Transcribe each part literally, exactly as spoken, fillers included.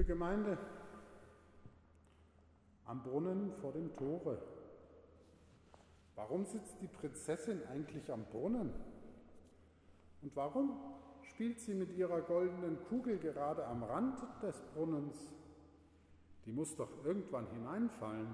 Gemeinde, am Brunnen vor dem Tore. Warum sitzt die Prinzessin eigentlich am Brunnen? Und warum spielt sie mit ihrer goldenen Kugel gerade am Rand des Brunnens? Die muss doch irgendwann hineinfallen.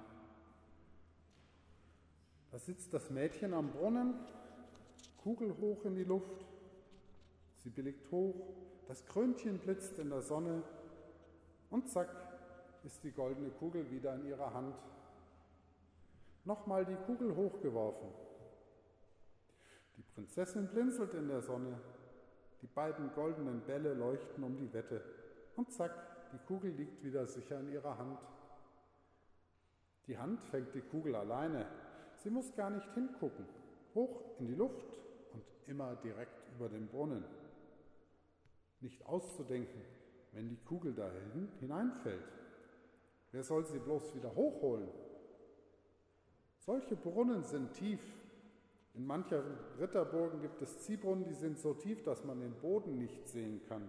Da sitzt das Mädchen am Brunnen, Kugel hoch in die Luft. Sie blickt hoch, das Krönchen blitzt in der Sonne und zack, ist die goldene Kugel wieder in ihrer Hand. Nochmal die Kugel hochgeworfen. Die Prinzessin blinzelt in der Sonne, die beiden goldenen Bälle leuchten um die Wette und zack, die Kugel liegt wieder sicher in ihrer Hand. Die Hand fängt die Kugel alleine, sie muss gar nicht hingucken, hoch in die Luft und immer direkt über den Brunnen. Nicht auszudenken, wenn die Kugel dahin hineinfällt. Wer soll sie bloß wieder hochholen? Solche Brunnen sind tief. In mancher Ritterburgen gibt es Ziehbrunnen, die sind so tief, dass man den Boden nicht sehen kann.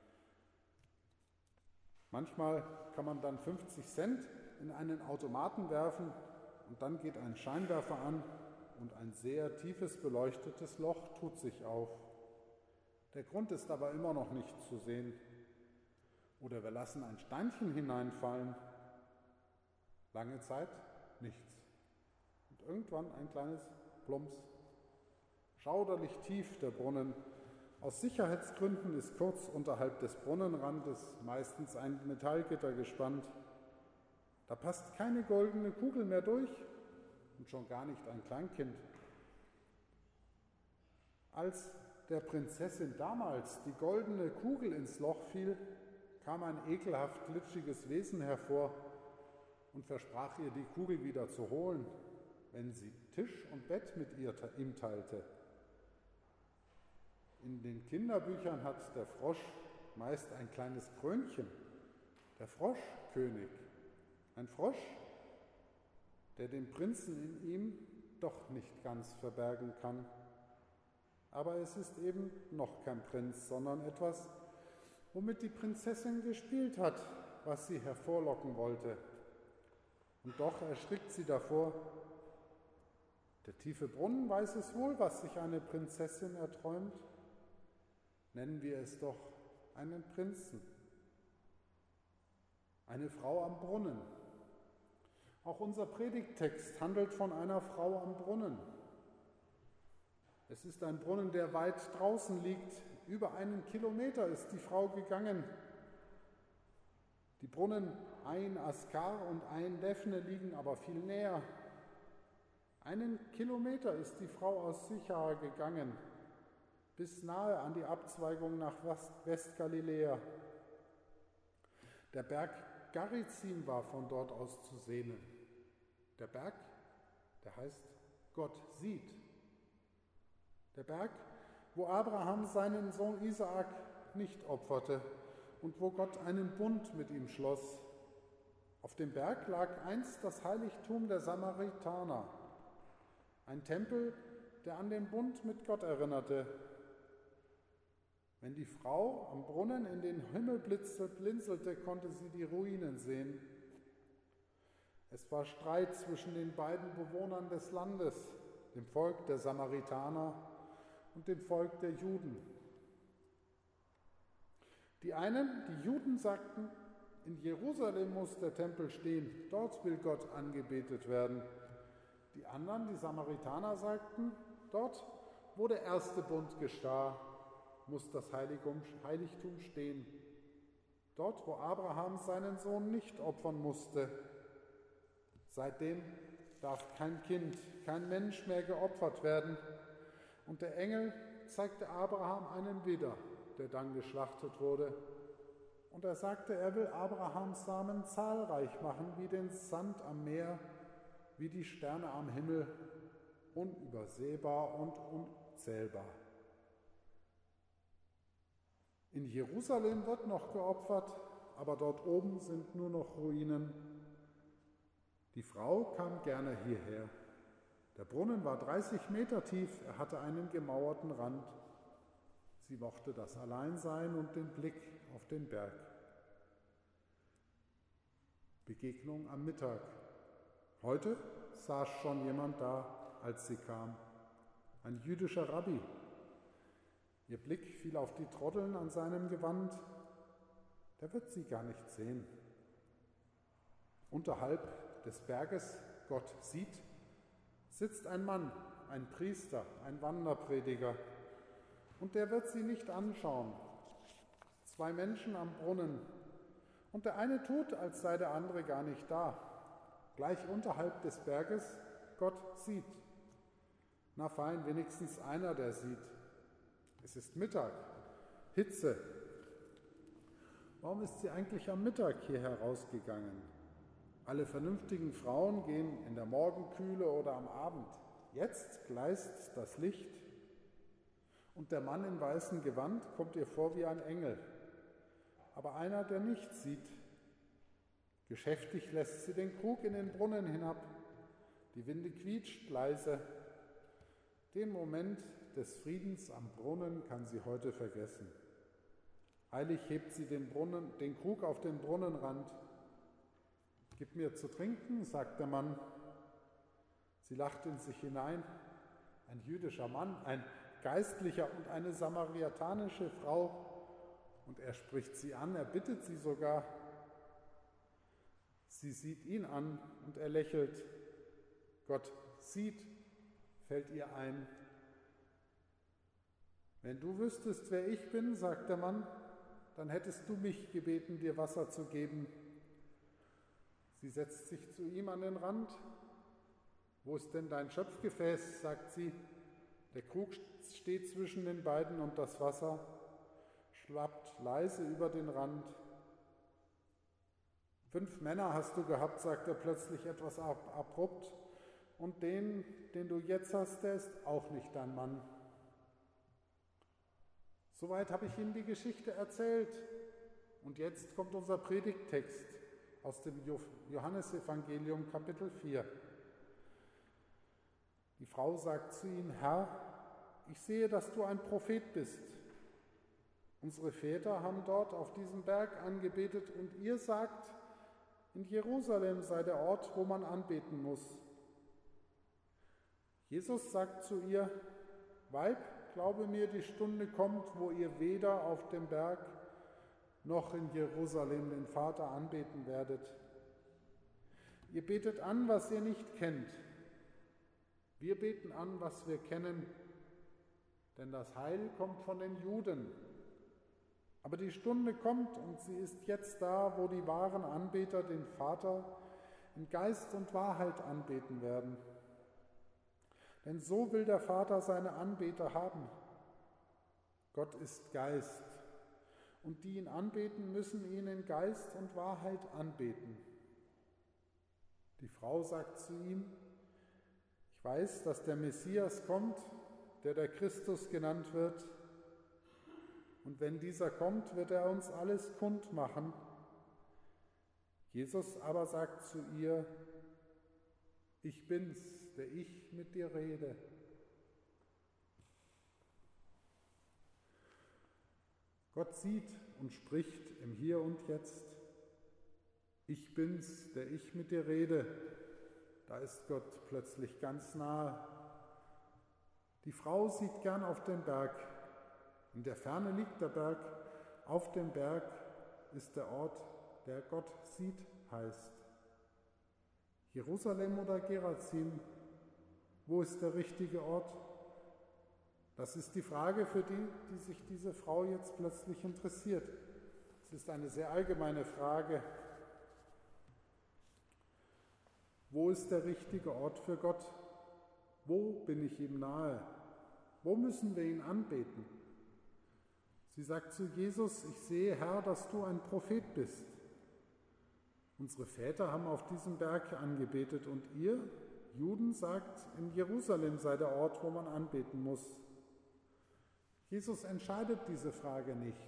Manchmal kann man dann fünfzig Cent in einen Automaten werfen und dann geht ein Scheinwerfer an und ein sehr tiefes beleuchtetes Loch tut sich auf. Der Grund ist aber immer noch nicht zu sehen. Oder wir lassen ein Steinchen hineinfallen. Lange Zeit nichts. Und irgendwann ein kleines Plumps. Schauderlich tief der Brunnen. Aus Sicherheitsgründen ist kurz unterhalb des Brunnenrandes meistens ein Metallgitter gespannt. Da passt keine goldene Kugel mehr durch und schon gar nicht ein Kleinkind. Als der Prinzessin damals die goldene Kugel ins Loch fiel, kam ein ekelhaft glitschiges Wesen hervor und versprach ihr, die Kugel wieder zu holen, wenn sie Tisch und Bett mit ihr, ihm teilte. In den Kinderbüchern hat der Frosch meist ein kleines Krönchen, der Froschkönig. Ein Frosch, der den Prinzen in ihm doch nicht ganz verbergen kann. Aber es ist eben noch kein Prinz, sondern etwas, womit die Prinzessin gespielt hat, was sie hervorlocken wollte. Und doch erschrickt sie davor. Der tiefe Brunnen weiß es wohl, was sich eine Prinzessin erträumt. Nennen wir es doch einen Prinzen. Eine Frau am Brunnen. Auch unser Predigttext handelt von einer Frau am Brunnen. Es ist ein Brunnen, der weit draußen liegt. Über einen Kilometer ist die Frau gegangen. Die Brunnen Ein Askar und Ein Daphne liegen aber viel näher. Einen Kilometer ist die Frau aus Sychar gegangen, bis nahe an die Abzweigung nach Westgaliläa. Der Berg Garizim war von dort aus zu sehen. Der Berg, der heißt Gott sieht. Der Berg, wo Abraham seinen Sohn Isaak nicht opferte und wo Gott einen Bund mit ihm schloss. Auf dem Berg lag einst das Heiligtum der Samaritaner, ein Tempel, der an den Bund mit Gott erinnerte. Wenn die Frau am Brunnen in den Himmel blinzelte, konnte sie die Ruinen sehen. Es war Streit zwischen den beiden Bewohnern des Landes, dem Volk der Samaritaner und dem Volk der Juden. Die einen, die Juden, sagten, in Jerusalem muss der Tempel stehen, dort will Gott angebetet werden. Die anderen, die Samaritaner, sagten, dort, wo der erste Bund geschah, muss das Heiligtum, Heiligtum stehen. Dort, wo Abraham seinen Sohn nicht opfern musste. Seitdem darf kein Kind, kein Mensch mehr geopfert werden. Und der Engel zeigte Abraham einen Widder, der dann geschlachtet wurde. Und er sagte, er will Abrahams Samen zahlreich machen, wie den Sand am Meer, wie die Sterne am Himmel, unübersehbar und unzählbar. In Jerusalem wird noch geopfert, aber dort oben sind nur noch Ruinen. Die Frau kam gerne hierher. Der Brunnen war dreißig Meter tief, er hatte einen gemauerten Rand. Sie mochte das Alleinsein und den Blick auf den Berg. Begegnung am Mittag. Heute saß schon jemand da, als sie kam. Ein jüdischer Rabbi. Ihr Blick fiel auf die Troddeln an seinem Gewand. Der wird sie gar nicht sehen. Unterhalb des Berges, Gott sieht, sitzt ein Mann, ein Priester, ein Wanderprediger. Und der wird sie nicht anschauen. Zwei Menschen am Brunnen. Und der eine tut, als sei der andere gar nicht da. Gleich unterhalb des Berges, Gott sieht. Na fein, wenigstens einer, der sieht. Es ist Mittag, Hitze. Warum ist sie eigentlich am Mittag hier herausgegangen? Alle vernünftigen Frauen gehen in der Morgenkühle oder am Abend. Jetzt gleißt das Licht und der Mann im weißen Gewand kommt ihr vor wie ein Engel. Aber einer, der nichts sieht. Geschäftig lässt sie den Krug in den Brunnen hinab. Die Winde quietscht leise. Den Moment des Friedens am Brunnen kann sie heute vergessen. Eilig hebt sie den, Brunnen, den Krug auf den Brunnenrand. »Gib mir zu trinken«, sagt der Mann. Sie lacht in sich hinein. Ein jüdischer Mann, ein Geistlicher und eine samaritanische Frau. Und er spricht sie an, er bittet sie sogar. Sie sieht ihn an und er lächelt. Gott sieht, fällt ihr ein. »Wenn du wüsstest, wer ich bin«, sagt der Mann, »dann hättest du mich gebeten, dir Wasser zu geben.« Sie setzt sich zu ihm an den Rand. »Wo ist denn dein Schöpfgefäß?«, sagt sie. Der Krug steht zwischen den beiden und das Wasser schlappt leise über den Rand. »Fünf Männer hast du gehabt«, sagt er plötzlich etwas abrupt. »Und den, den du jetzt hast, der ist auch nicht dein Mann.« Soweit habe ich Ihnen die Geschichte erzählt. Und jetzt kommt unser Predigttext aus dem Johannesevangelium Kapitel vier. Die Frau sagt zu ihm: »Herr, ich sehe, dass du ein Prophet bist. Unsere Väter haben dort auf diesem Berg angebetet und ihr sagt, in Jerusalem sei der Ort, wo man anbeten muss.« Jesus sagt zu ihr: »Weib, glaube mir, die Stunde kommt, wo ihr weder auf dem Berg noch in Jerusalem den Vater anbeten werdet. Ihr betet an, was ihr nicht kennt. Wir beten an, was wir kennen, denn das Heil kommt von den Juden. Aber die Stunde kommt, und sie ist jetzt da, wo die wahren Anbeter den Vater in Geist und Wahrheit anbeten werden. Denn so will der Vater seine Anbeter haben. Gott ist Geist, und die ihn anbeten, müssen ihn in Geist und Wahrheit anbeten.« Die Frau sagt zu ihm: »Ich weiß, dass der Messias kommt, der der Christus genannt wird. Und wenn dieser kommt, wird er uns alles kund machen.« Jesus aber sagt zu ihr: »Ich bin's, der ich mit dir rede.« Gott sieht und spricht im Hier und Jetzt. Ich bin's, der ich mit dir rede. Da ist Gott plötzlich ganz nahe. Die Frau sieht gern auf den Berg. In der Ferne liegt der Berg. Auf dem Berg ist der Ort, der Gott sieht, heißt. Jerusalem oder Gerazim? Wo ist der richtige Ort? Das ist die Frage, für die, die sich diese Frau jetzt plötzlich interessiert. Es ist eine sehr allgemeine Frage. Wo ist der richtige Ort für Gott? Wo bin ich ihm nahe? Wo müssen wir ihn anbeten? Sie sagt zu Jesus: »Ich sehe, Herr, dass du ein Prophet bist. Unsere Väter haben auf diesem Berg angebetet und ihr, Juden, sagt, in Jerusalem sei der Ort, wo man anbeten muss.« Jesus entscheidet diese Frage nicht.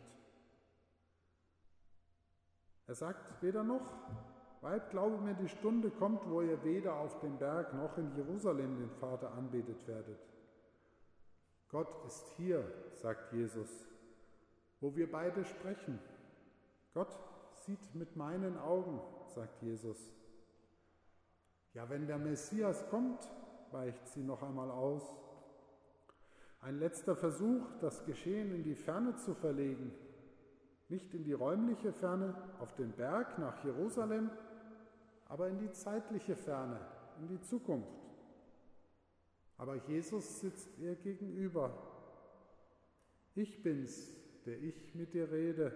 Er sagt weder noch: »Weib, glaube mir, die Stunde kommt, wo ihr weder auf dem Berg noch in Jerusalem den Vater anbetet werdet.« Gott ist hier, sagt Jesus, wo wir beide sprechen. Gott sieht mit meinen Augen, sagt Jesus. Ja, wenn der Messias kommt, weicht sie noch einmal aus. Ein letzter Versuch, das Geschehen in die Ferne zu verlegen, nicht in die räumliche Ferne, auf den Berg nach Jerusalem, aber in die zeitliche Ferne, in die Zukunft. Aber Jesus sitzt ihr gegenüber. Ich bin's, der ich mit dir rede.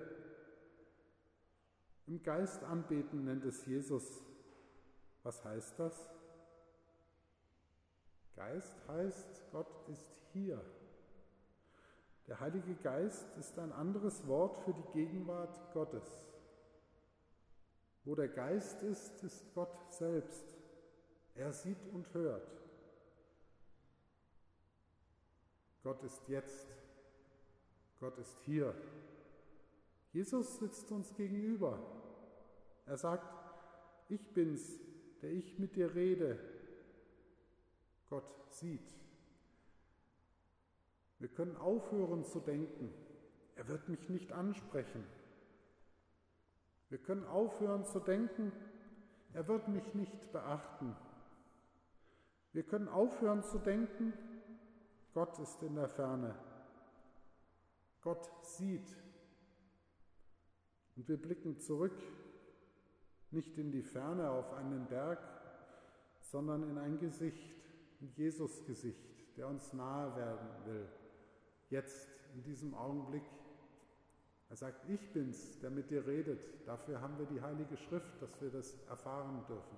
Im Geist anbeten nennt es Jesus. Was heißt das? Geist heißt, Gott ist hier. Der Heilige Geist ist ein anderes Wort für die Gegenwart Gottes. Wo der Geist ist, ist Gott selbst. Er sieht und hört. Gott ist jetzt. Gott ist hier. Jesus sitzt uns gegenüber. Er sagt, ich bin's, der ich mit dir rede. Gott sieht. Wir können aufhören zu denken, er wird mich nicht ansprechen. Wir können aufhören zu denken, er wird mich nicht beachten. Wir können aufhören zu denken, Gott ist in der Ferne. Gott sieht. Und wir blicken zurück, nicht in die Ferne auf einen Berg, sondern in ein Gesicht, ein Jesus-Gesicht, der uns nahe werden will. Jetzt, in diesem Augenblick. Er sagt, ich bin's, der mit dir redet. Dafür haben wir die Heilige Schrift, dass wir das erfahren dürfen.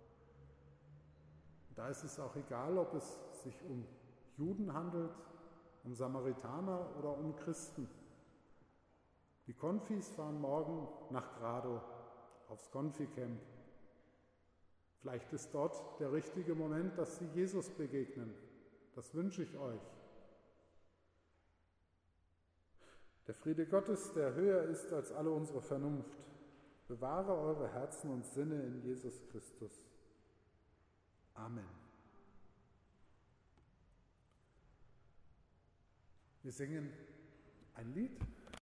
Und da ist es auch egal, ob es sich um Juden handelt, um Samaritaner oder um Christen. Die Konfis fahren morgen nach Grado aufs Konfi-Camp. Vielleicht ist dort der richtige Moment, dass sie Jesus begegnen. Das wünsche ich euch. Der Friede Gottes, der höher ist als alle unsere Vernunft, bewahre eure Herzen und Sinne in Jesus Christus. Amen. Wir singen ein Lied.